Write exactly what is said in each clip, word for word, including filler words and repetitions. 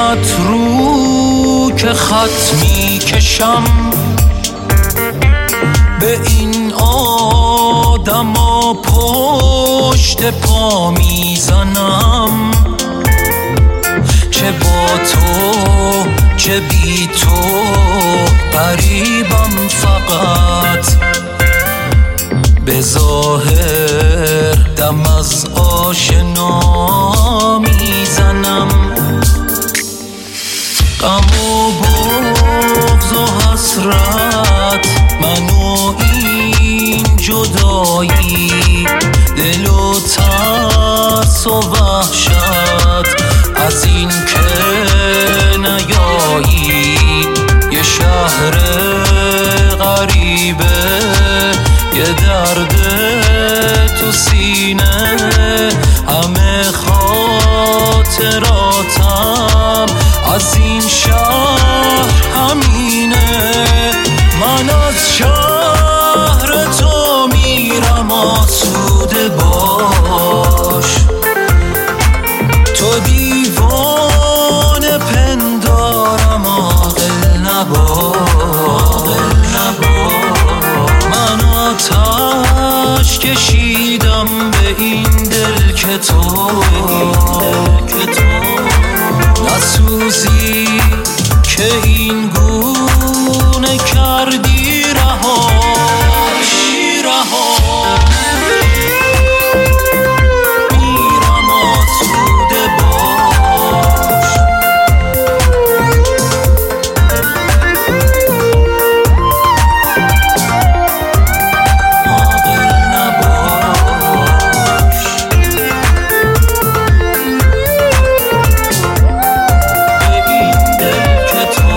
چشمت رو که خط می کشم به این آدما پشت پا میزنم، چه با تو چه بی تو غریبم، فقط به ظاهر دم از آشنا میزنم. غم و بغض و حسرت، من و این جدایی، دل و ترس و وحشت از این که نیایی. یه شهر غریبه، یه درد تو سینه، همه خاطراتم از این شهر همینه. من از شهر تو میرم آسوده باش، تو دیوانه پندارم عاقل نباش. من آتش کشیدم به این دل که تو نسوزی، که این گونه کردی رهاش. میرم آسوده باش، عاقل نباش. به این دل که تو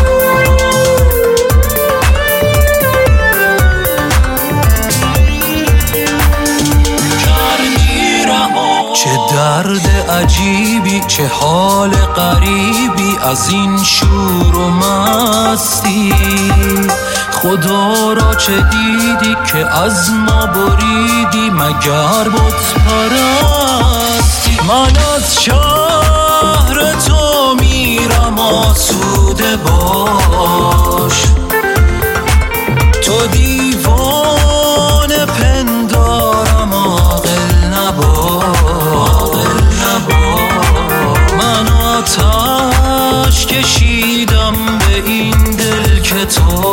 چه درد عجیبی، چه حال غریبی از این شور و مستی. خدا را چه دیدی که از ما بریدی، مگر بت پرستی. من از شهر تو میرم آسوده باش، تو دیوانه پندارم عاقل نباش. من آتش کشیدم به این دل که تو